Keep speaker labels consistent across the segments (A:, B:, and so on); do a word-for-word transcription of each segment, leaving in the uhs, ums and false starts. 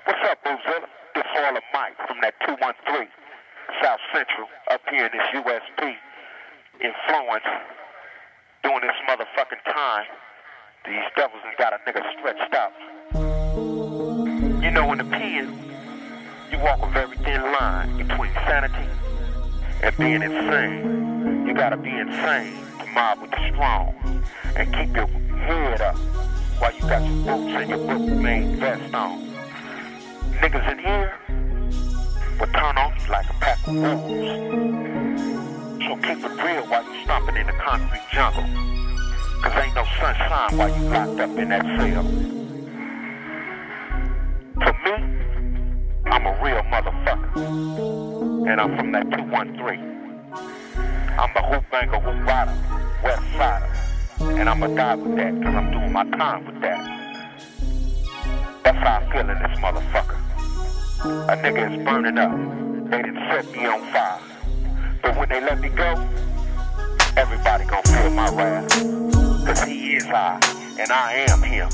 A: What's up, Boozilla? This Harlem Mike from that two one three South Central up here in this U S P influence doing this motherfucking time. These devils ain't got a nigga stretched out. You know, in the pen, you walk a very thin line between sanity and being insane. You gotta be insane to mob with the strong and keep your head up while you got your boots and your book-made vest on. Niggas in here will turn on you like a pack of wolves. So keep it real while you stomping in the concrete jungle. Cause ain't no sunshine while you locked up in that cell. To me, I'm a real motherfucker. And I'm from that two one three. I'm the hoop banker, hoop rider, west sider. And I'ma die with that, cause I'm doing my time with that. That's how I feel in this motherfucker. A nigga is burning up. They done set me on fire. But when they let me go, everybody gon' feel my wrath. Cause he is I, and I am him.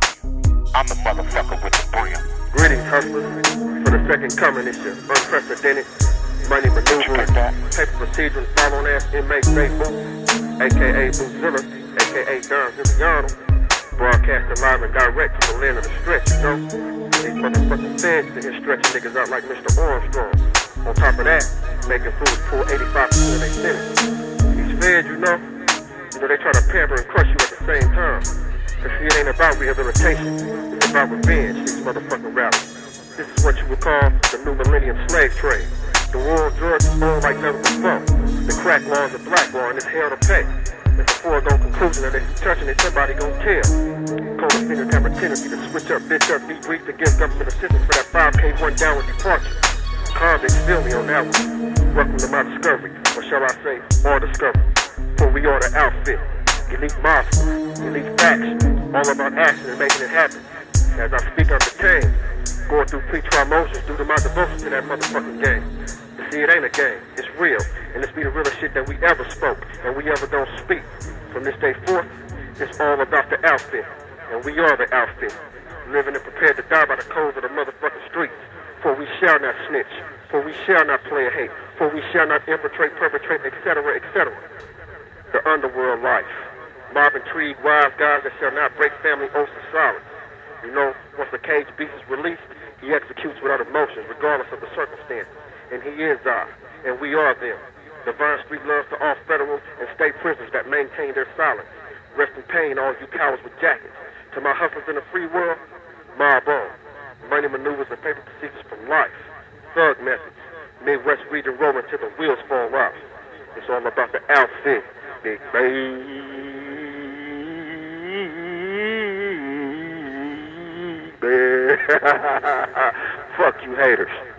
A: I'm the motherfucker with the brim.
B: Greetings, hustlers. For the second coming, it's your unprecedented money maneuvering, paper procedure, following ass inmate Bay Boo, aka Boozilla, aka Don Viviano. Broadcasting live and direct from the land of the stretch, you know? These motherfucking fans in here stretching niggas out like Mister Armstrong. On top of that, making fools pull eighty-five percent of their sentence. These feds, you know, you know, they try to pamper and crush you at the same time. Cause see, it ain't about rehabilitation, it's about revenge, these motherfucking rappers. This is what you would call the new millennium slave trade. The war on drugs is on like never before. The crack law is a black law and it's hell to pay. It's a foregone conclusion that if you touching it, somebody gon' tell. Cold fingers have a tendency to switch up, bitch up, debrief to give government assistance for that five K one downward departure. Convicts feel me on that one. Welcome to my discovery, or shall I say, our discovery. For we are the outfit, elite mafia, elite faction, all about action and making it happen. As I speak uncontained, going through pre-trial motions due to my devotion to that motherfucking game. You see, it ain't a game, it's real, and it's be the realest shit that we ever spoke, and we ever don't speak. From this day forth, it's all about the outfit, and we are the outfit, living and prepared to die by the codes of the motherfucking streets. For we shall not snitch, for we shall not play a hate, for we shall not infiltrate, perpetrate, et cetera, et cetera. The underworld life, mob intrigue, wise guys that shall not break family oaths of silence. You know, once the cage beast is released, he executes without emotion, regardless of the circumstances. And he is I, and we are them. Divine street loves to all federal and state prisoners that maintain their silence. Rest in pain, all you cowards with jackets. To my hustlers in the free world, mob on. Money maneuvers and paper procedures from life. Thug methods. Midwest region rolling till the wheels fall off. It's all about the outfit, big baby. Fuck you haters.